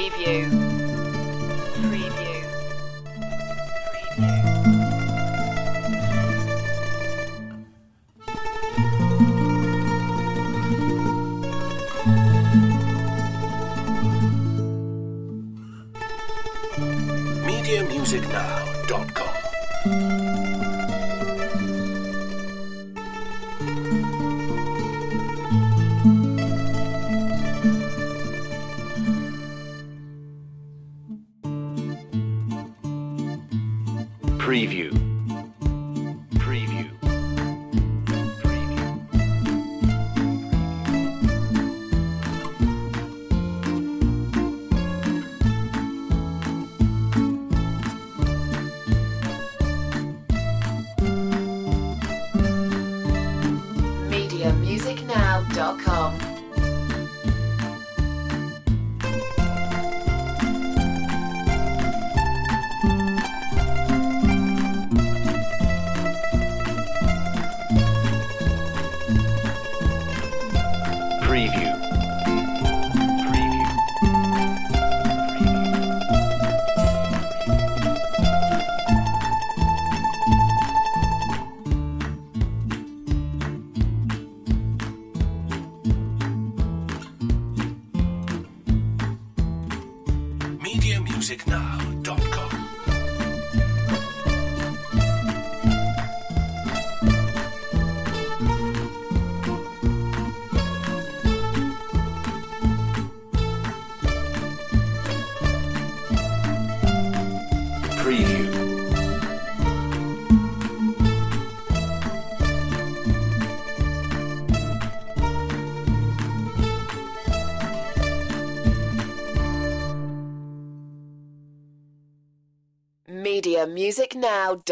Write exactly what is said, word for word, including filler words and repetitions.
Preview. Preview. Preview. media music now dot com. Preview. Preview. media music now dot com. Preview. Preview. media music now dot com. Preview. media music now